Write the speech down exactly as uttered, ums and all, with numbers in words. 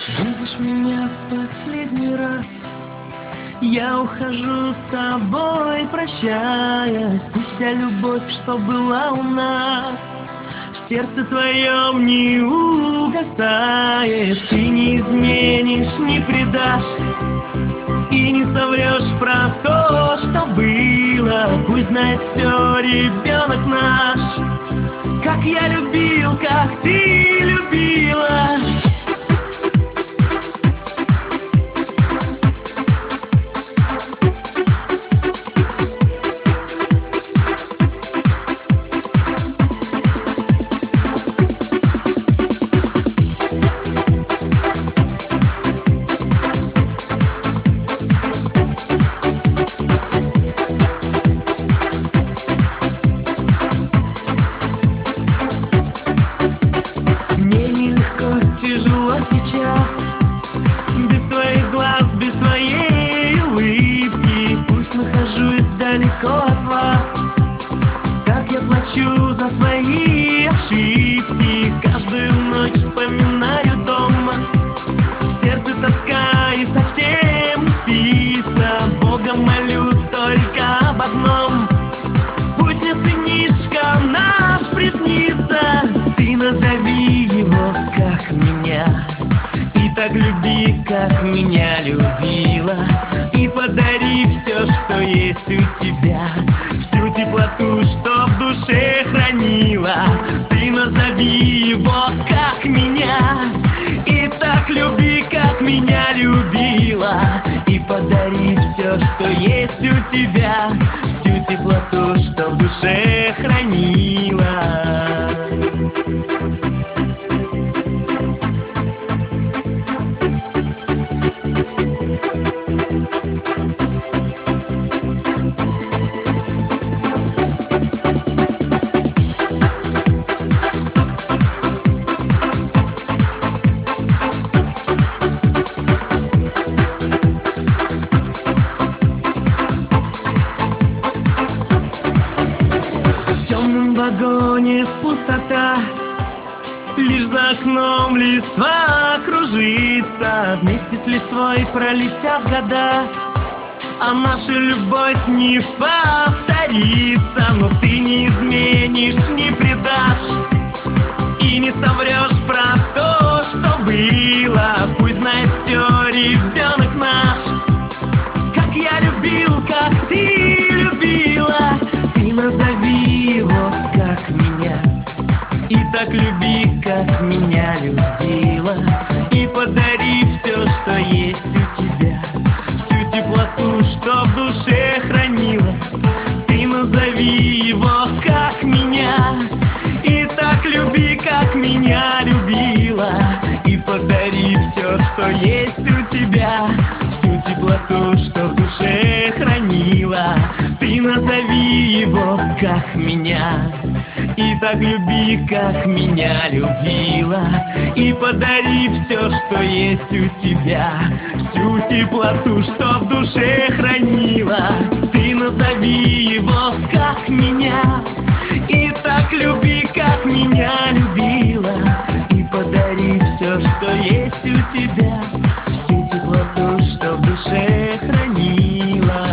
Любишь меня в последний раз, я ухожу с тобой, прощаясь. Пусть вся любовь, что была у нас, в сердце твоем не угасает. Ты не изменишь, не предашь и не соврешь про то, что было. Пусть знает все ребенок наш, как я любил, как ты любила. Тяжело сейчас, без твоих глаз, без твоей улыбки. Пусть нахожусь далеко от вас, так я плачу за свои ошибки. Каждую ночь вспоминаю дома, в сердце тоска и совсем не спится. Бога молю только об одном: пусть мне сынишка наш приснится. Ты назови его, как меня, и так люби, как меня любила. И подари все, что есть у тебя, всю теплоту, что в душе хранила. Ты назови его, как меня, и так люби, как меня любила. И подари все, что есть у тебя, всю теплоту, что в душе хранила. В темном вагоне пустота, лишь за окном листва кружится. Вместе с листвой пролетят года, а наша любовь не повторится. Но ты не изменишь, не предашь и не соврешь про то, что было. Пусть знает все ребенок наш, как я любил, как ты любила. Ты назови его, как меня, и так люби, как меня любила. И подари все, что есть у тебя, всю теплоту, что в душе хранила. Ты назови его, как меня, и так люби, как меня любила. И подари все, что есть у тебя, всю теплоту, что в душе хранила. Ты назови его, как меня, и так люби, как меня любила. И подари все, что есть у тебя, всю теплоту, что в душе хранила. Ты назови его, как меня, и так люби, как меня любила. И подари все, что есть у тебя, всю теплоту, что в душе хранила.